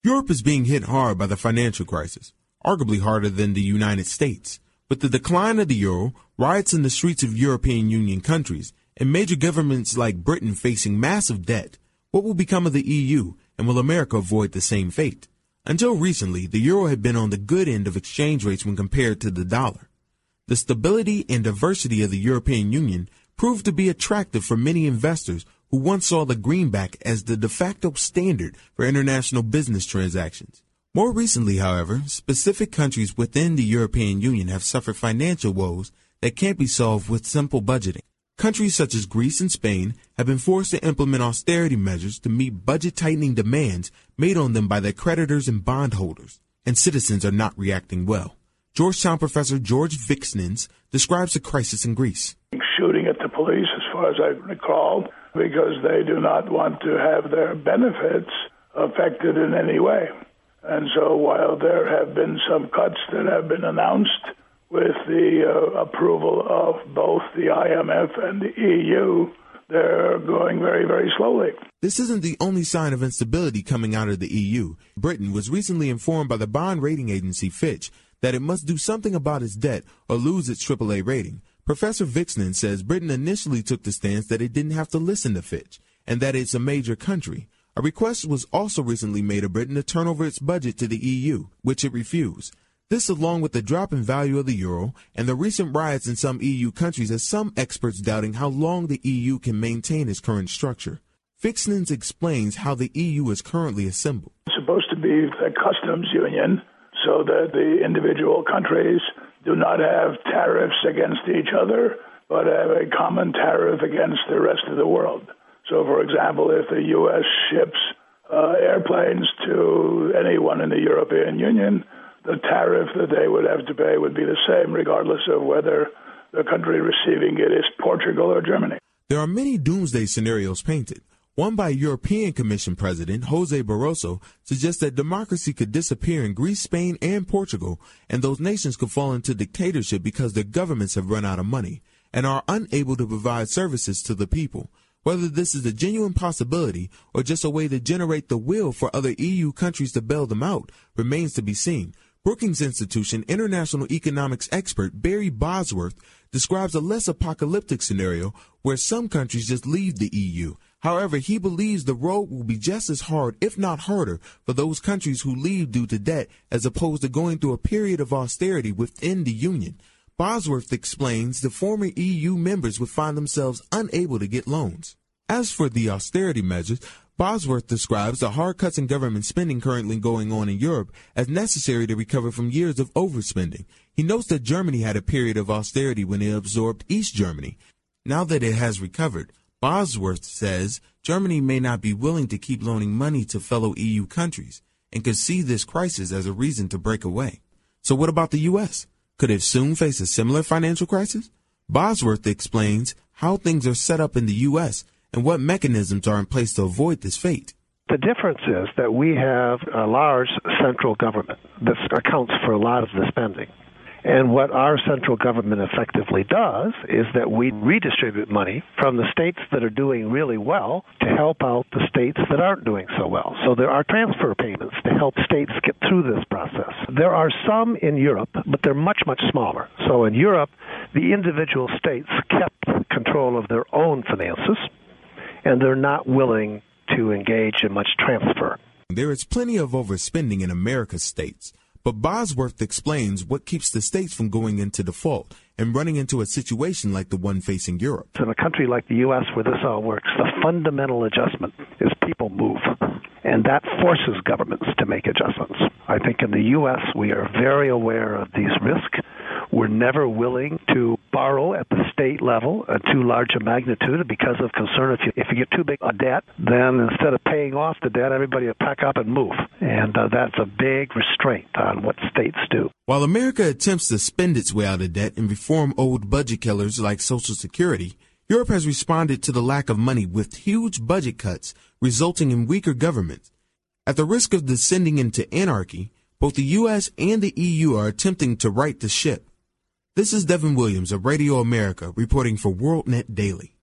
Europe is being hit hard by the financial crisis, arguably harder than the United States. With the decline of the euro, riots in the streets of European Union countries, and major governments like Britain facing massive debt, what will become of the EU, and will America avoid the same fate? Until recently, the euro had been on the good end of exchange rates when compared to the dollar. The stability and diversity of the European Union proved to be attractive for many investors who once saw the greenback as the de facto standard for international business transactions. More recently, however, specific countries within the European Union have suffered financial woes that can't be solved with simple budgeting. Countries such as Greece and Spain have been forced to implement austerity measures to meet budget-tightening demands made on them by their creditors and bondholders, and citizens are not reacting well. Georgetown professor George Vixnens describes the crisis in Greece. Shooting at the police, as far as I recall, because they do not want to have their benefits affected in any way. And so while there have been some cuts that have been announced with the approval of both the IMF and the EU, they're going very, very slowly. This isn't the only sign of instability coming out of the EU. Britain was recently informed by the bond rating agency Fitch that it must do something about its debt or lose its AAA rating. Professor Vixnen says Britain initially took the stance that it didn't have to listen to Fitch and that it's a major country. A request was also recently made of Britain to turn over its budget to the EU, which it refused. This, along with the drop in value of the euro and the recent riots in some EU countries, has some experts doubting how long the EU can maintain its current structure. Vixnens explains how the EU is currently assembled. It's supposed to be a customs union so that the individual countries do not have tariffs against each other, but have a common tariff against the rest of the world. So, for example, if the U.S. ships airplanes to anyone in the European Union, the tariff that they would have to pay would be the same regardless of whether the country receiving it is Portugal or Germany. There are many doomsday scenarios painted. One by European Commission President Jose Barroso suggests that democracy could disappear in Greece, Spain, and Portugal, and those nations could fall into dictatorship because their governments have run out of money and are unable to provide services to the people. Whether this is a genuine possibility or just a way to generate the will for other EU countries to bail them out remains to be seen. Brookings Institution international economics expert Barry Bosworth describes a less apocalyptic scenario where some countries just leave the EU. However, he believes the road will be just as hard, if not harder, for those countries who leave due to debt as opposed to going through a period of austerity within the Union. Bosworth explains the former EU members would find themselves unable to get loans. As for the austerity measures, Bosworth describes the hard cuts in government spending currently going on in Europe as necessary to recover from years of overspending. He notes that Germany had a period of austerity when it absorbed East Germany. Now that it has recovered, Bosworth says Germany may not be willing to keep loaning money to fellow EU countries and could see this crisis as a reason to break away. So what about the U.S.? Could it soon face a similar financial crisis? Bosworth explains how things are set up in the U.S. and what mechanisms are in place to avoid this fate. The difference is that we have a large central government that accounts for a lot of the spending. And what our central government effectively does is that we redistribute money from the states that are doing really well to help out the states that aren't doing so well. So there are transfer payments to help states get through this process. There are some in Europe, but they're much, much smaller. So in Europe, the individual states kept control of their own finances, and they're not willing to engage in much transfer. There is plenty of overspending in America's states. But Bosworth explains what keeps the states from going into default and running into a situation like the one facing Europe. In a country like the U.S. where this all works, the fundamental adjustment is people move, and that forces governments to make adjustments. I think in the U.S. we are very aware of these risks. We're never willing to borrow at the state level at too large a magnitude because of concern if you get too big a debt, then instead of paying off the debt, everybody will pack up and move. And that's a big restraint on what states do. While America attempts to spend its way out of debt and reform old budget killers like Social Security, Europe has responded to the lack of money with huge budget cuts, resulting in weaker governments. At the risk of descending into anarchy, both the U.S. and the EU are attempting to right the ship. This is Devin Williams of Radio America reporting for WorldNet Daily.